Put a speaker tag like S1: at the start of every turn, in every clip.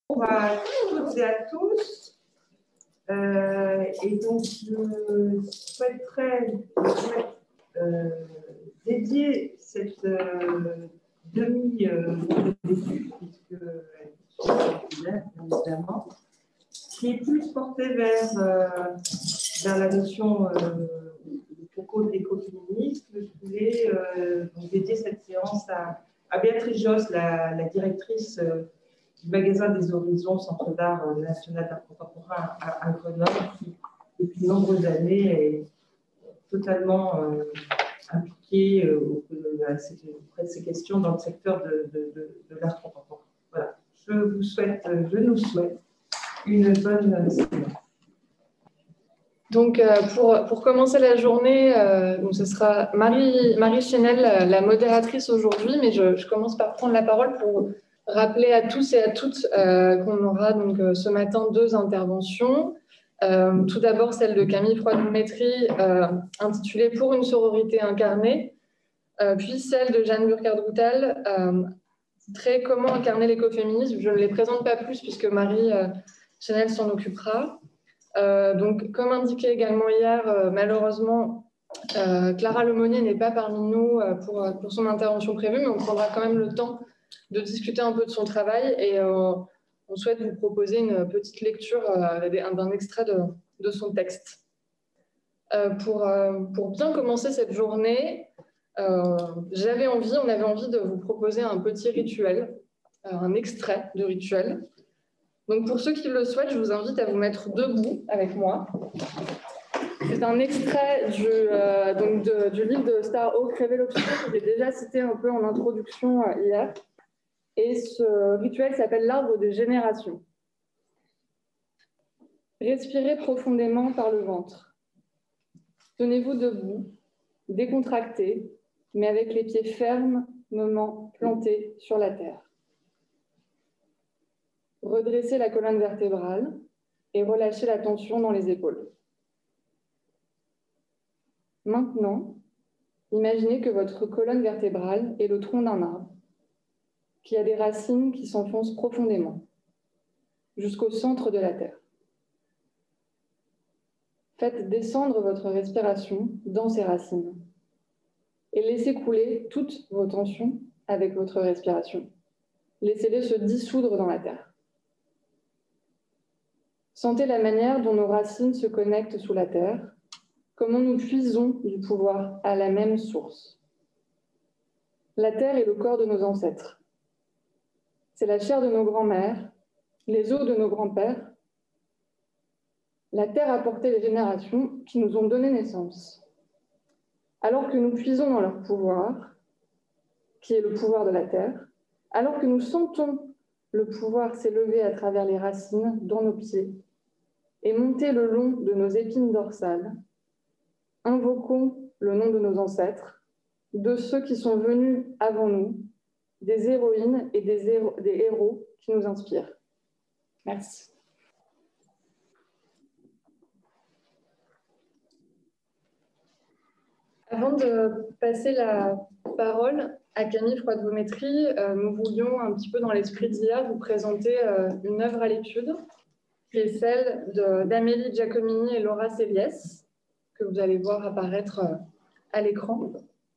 S1: Bonjour à toutes et à tous. Et donc, je souhaiterais dédier cette demi-d'étude, puisque bien évidemment, qui est plus portée vers la notion du concours de l'écoféminisme. Je voulais donc dédier cette séance à Béatrice Josse, la directrice du magasin des Horizons, Centre d'art national d'art contemporain à Grenoble, qui, depuis de nombreuses années, est totalement impliquée auprès de ces questions dans le secteur de l'art contemporain. Voilà. Je nous souhaite une bonne séance.
S2: Donc, pour commencer la journée, donc ce sera Marie Chénel, la modératrice aujourd'hui, mais je commence par prendre la parole pour rappeler à tous et à toutes qu'on aura donc ce matin 2 interventions. Tout d'abord, celle de Camille Froide-Métry, intitulée « Pour une sororité incarnée », puis celle de Jeanne Burkhardt-Routal, titrée « Comment incarner l'écoféminisme ». Je ne les présente pas plus puisque Marie Chénel s'en occupera. Donc, comme indiqué également hier, malheureusement, Clara Lemonnier n'est pas parmi nous pour son intervention prévue, mais on prendra quand même le temps de discuter un peu de son travail et on souhaite vous proposer une petite lecture d'un extrait de son texte. Pour bien commencer cette journée, on avait envie de vous proposer un petit rituel, un extrait de rituel. Donc, pour ceux qui le souhaitent, je vous invite à vous mettre debout avec moi. C'est un extrait du livre de Starhawk, Rêver l'obscur, que j'ai déjà cité un peu en introduction hier. Et ce rituel s'appelle l'arbre des générations. Respirez profondément par le ventre. Tenez-vous debout, décontracté, mais avec les pieds fermement plantés sur la terre. Redressez la colonne vertébrale et relâchez la tension dans les épaules. Maintenant, imaginez que votre colonne vertébrale est le tronc d'un arbre qui a des racines qui s'enfoncent profondément jusqu'au centre de la terre. Faites descendre votre respiration dans ces racines et laissez couler toutes vos tensions avec votre respiration. Laissez-les se dissoudre dans la terre. Sentez la manière dont nos racines se connectent sous la terre, comment nous puisons du pouvoir à la même source. La terre est le corps de nos ancêtres. C'est la chair de nos grands-mères, les os de nos grands-pères. La terre a porté les générations qui nous ont donné naissance. Alors que nous puisons dans leur pouvoir, qui est le pouvoir de la terre, alors que nous sentons le pouvoir s'élever à travers les racines dans nos pieds et monter le long de nos épines dorsales, invoquons le nom de nos ancêtres, de ceux qui sont venus avant nous, des héroïnes et des héros qui nous inspirent. Merci. Avant de passer la parole à Camille Froide-Métry, nous voulions un petit peu dans l'esprit d'hier vous présenter une œuvre à l'étude qui est celle d'Amélie Giacomini et Laura Céliès, que vous allez voir apparaître à l'écran.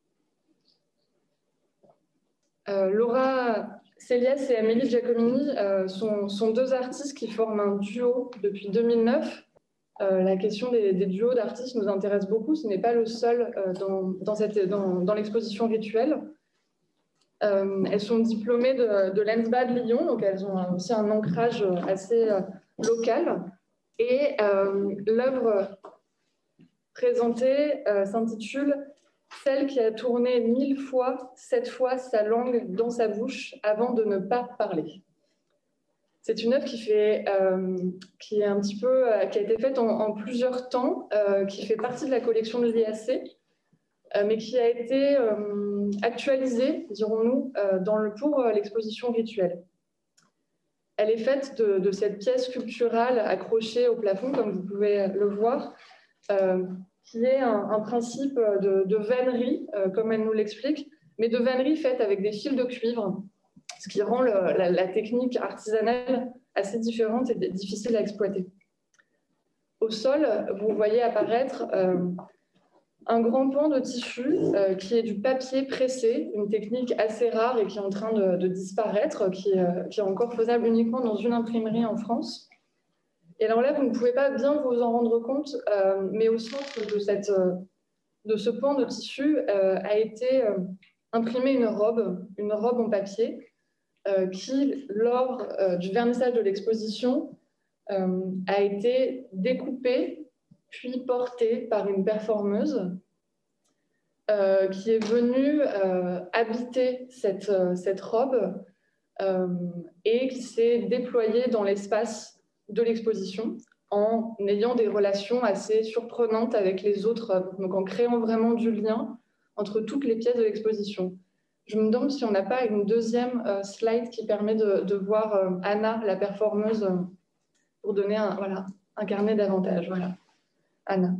S2: Laura Céliès et Amélie Giacomini sont 2 artistes qui forment un duo depuis 2009. La question des duos d'artistes nous intéresse beaucoup. Ce n'est pas le seul dans l'exposition rituelle. Elles sont diplômées de l'ENSBA de Lyon, donc elles ont aussi un ancrage assez local. Et l'œuvre présentée s'intitule « Celle qui a tourné 1000 fois, 7 fois sa langue dans sa bouche avant de ne pas parler ». C'est une œuvre qui a été faite en plusieurs temps, qui fait partie de la collection de l'IAC, mais qui a été actualisée, dirons-nous, pour l'exposition rituelle. Elle est faite de cette pièce sculpturale accrochée au plafond, comme vous pouvez le voir, qui est un principe de vannerie, comme elle nous l'explique, mais de vannerie faite avec des fils de cuivre, ce qui rend la technique artisanale assez différentes et difficiles à exploiter. Au sol, vous voyez apparaître un grand pan de tissu qui est du papier pressé, une technique assez rare et qui est en train de disparaître, qui est encore faisable uniquement dans une imprimerie en France. Et alors là, vous ne pouvez pas bien vous en rendre compte, mais au centre de ce pan de tissu a été imprimée une robe en papier qui, lors du vernissage de l'exposition, a été découpée puis portée par une performeuse qui est venue habiter cette robe et qui s'est déployée dans l'espace de l'exposition en ayant des relations assez surprenantes avec les autres, donc en créant vraiment du lien entre toutes les pièces de l'exposition. Je me demande si on n'a pas une deuxième slide qui permet de voir Anna, la performeuse, pour donner incarner davantage. Voilà, Anna.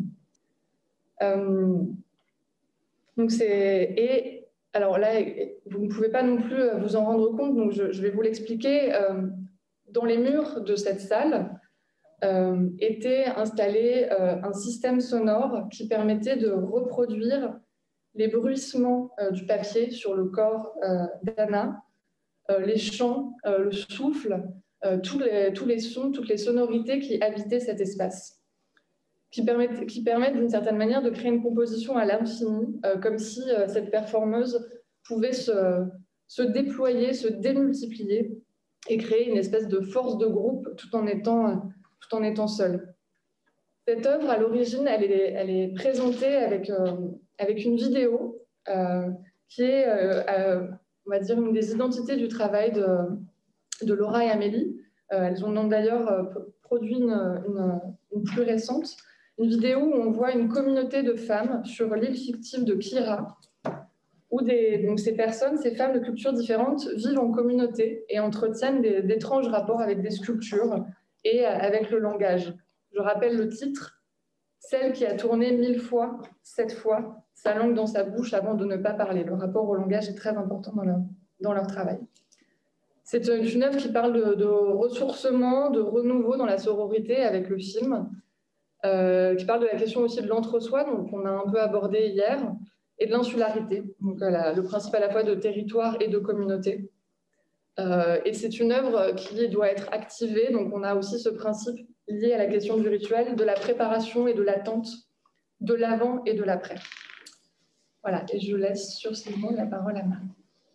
S2: Et alors là, vous ne pouvez pas non plus vous en rendre compte, donc je vais vous l'expliquer. Dans les murs de cette salle était installé un système sonore qui permettait de reproduire les bruissements du papier sur le corps d'Anna, les chants, le souffle, tous les sons, toutes les sonorités qui habitaient cet espace, qui permettent d'une certaine manière de créer une composition à l'infini, comme si cette performeuse pouvait se déployer, se démultiplier et créer une espèce de force de groupe tout en étant seule. Cette œuvre, à l'origine, elle est présentée avec une vidéo qui est, on va dire, une des identités du travail de Laura et Amélie. Elles ont d'ailleurs produit une plus récente, une vidéo où on voit une communauté de femmes sur l'île fictive de Kira, où donc ces personnes, ces femmes de cultures différentes, vivent en communauté et entretiennent d'étranges rapports avec des sculptures et avec le langage. Je rappelle le titre, « Celle qui a tourné 1000 fois, 7 fois, sa langue dans sa bouche avant de ne pas parler ». Le rapport au langage est très important dans leur travail. C'est une œuvre qui parle de ressourcement, de renouveau dans la sororité avec le film, qui parle de la question aussi de l'entre-soi, donc on a un peu abordé hier, et de l'insularité, donc le principe à la fois de territoire et de communauté. Et c'est une œuvre qui doit être activée, donc on a aussi ce principe lié à la question du rituel, de la préparation et de l'attente, de l'avant et de l'après. Voilà, et je laisse sur ces mots la parole à Marie.